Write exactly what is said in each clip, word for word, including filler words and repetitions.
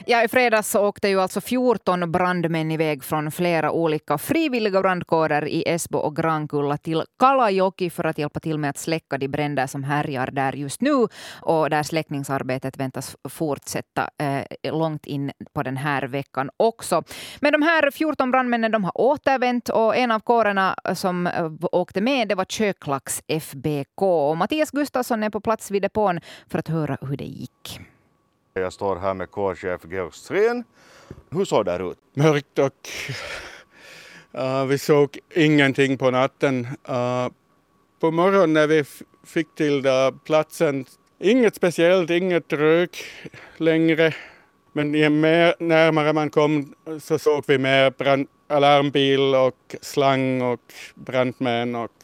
Ja, i fredags så åkte ju alltså fjorton brandmän iväg från flera olika frivilliga brandkårer i Esbo och Grankulla till Kalajoki för att hjälpa till med att släcka de bränder som härjar där just nu. Och där släckningsarbetet väntas fortsätta eh, långt in på den här veckan också. Men de här fjorton brandmännen, de har återvänt, och en av kårerna som eh, åkte med, det var Köklax F B K. Och Mattias Gustafsson är på plats vid depån för att höra hur det gick. Jag står här med kårchef Georg Strén. Hur såg det ut? Mörkt, och uh, vi såg ingenting på natten. Uh, på morgonen när vi f- fick till uh, platsen, inget speciellt, inget rök längre. Men ju mer närmare man kom så såg vi mer brand- alarmbil och slang och brandmän. Och,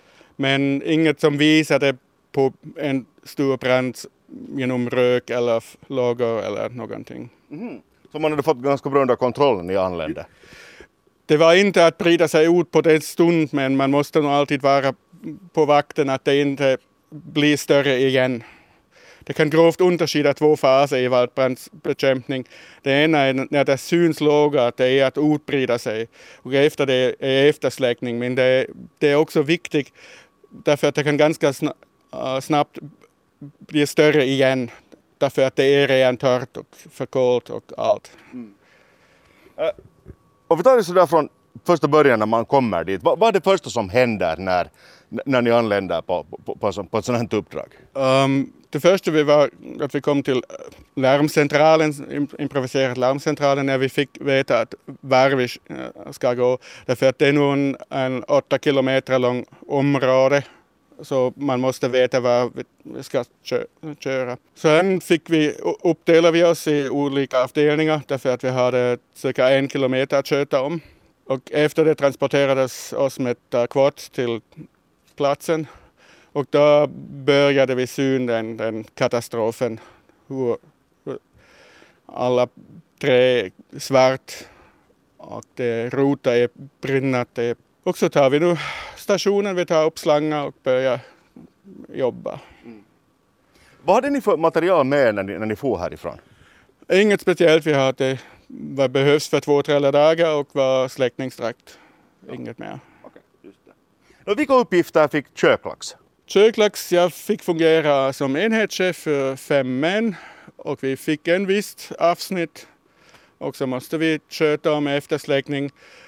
men inget som visade på en stor brand genom rök eller lågor eller någonting. Mm. Så man hade fått ganska bra under kontroll när ni anlände? Det var inte att sprida sig ut på den stund, men man måste nog alltid vara på vakten att det inte blir större igen. Det kan grovt underskida två faser i valdbrandbekämpning. Det ena är när det syns låga, att det är att utbrida sig. Och efter det är eftersläckning, men det, det är också viktigt därför att det kan ganska snabbt bli större igen. Därför att det är redan torrt och förkolt och allt. Mm. Uh, och vi tar det sådär från första början när man kommer dit. Vad, vad är det första som händer när, när ni anländer på, på, på, på ett sådant här uppdrag? Um, det första vi var att vi kom till larmcentralen, improviserat larmcentralen, när vi fick veta att var vi ska gå. Därför att det är nog en, en åtta kilometer lång område. Så man måste veta var vi ska köra. Sen fick vi, uppdelade vi oss i olika avdelningar därför att vi hade cirka en kilometer att köta om. Och efter det transporterades oss med quad till platsen. Och då började vi syn den, den katastrofen. Hur, hur alla tre svart och det rota är brinnat. Och så tar vi nu stationen, vi tar upp slangar och börjar jobba. Mm. Vad hade ni för material med när ni, när ni får härifrån? Inget speciellt, vi hade vad behövs för två, tre dagar och var släckningsdrakt. Ja. Inget mer. Okej, just det. Och vilka uppgifter fick Köklax? Köklax, jag fick fungera som enhetschef för fem män och vi fick en visst avsnitt. Och så måste vi sköta om eftersläckning.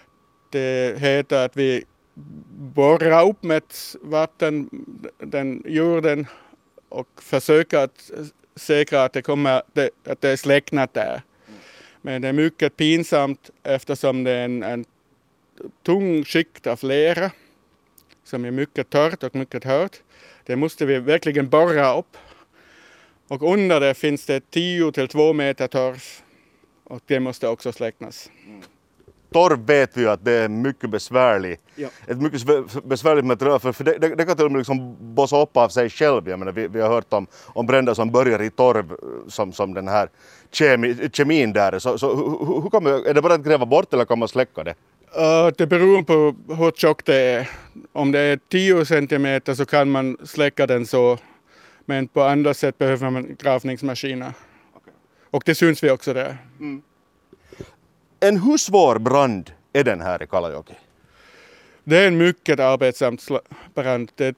Det heter att vi borrar upp med vatten, den jorden, och försöker att säkra att det, kommer, att det är släcknat där. Men det är mycket pinsamt eftersom det är en, en tung skikt av lera som är mycket torrt och mycket hårt. Det måste vi verkligen borra upp. Och under det finns det tio till två meter torv. Och det måste också släcknas. Mm. Torv vet vi att det är mycket besvärligt. Ja. Ett mycket besvärligt material. För, för det, det, det kan till och med liksom bossa upp av sig själv. Jag menar, vi, vi har hört om, om bränder som börjar i torv som, som den här kemi, kemin där. Så, så hur, hur kan man, är det bara att gräva bort eller kan man släcka det? Uh, det beror på hur tjockt det är. Om det är tio centimeter så kan man släcka den så. Men på andra sätt behöver man gravningsmaskiner. Okay. Och det syns vi också där. Mm. En hur svår brand är den här i Kalajoki? Det är en mycket arbetsamt brand. Det,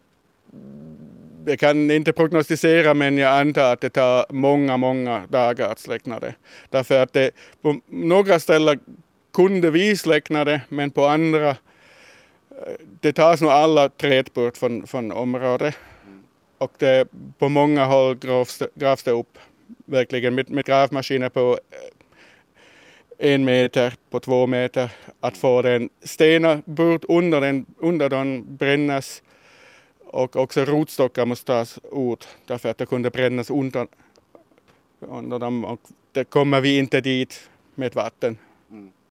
jag kan inte prognostisera, men jag antar att det tar många, många dagar att släckna det. Därför att det, på några ställen kunde vi släckna det, men på andra det tas nog alla träd bort från, från området. Mm. Och det, på många håll gravs det, gravs det upp verkligen med, med gravmaskiner på en meter på två meter, att få den stenar bort under den, under den brännas, och också rotstockar måste tas ut därför att det kunde brännas under, under dem, och det kommer vi inte dit med vatten. Mm.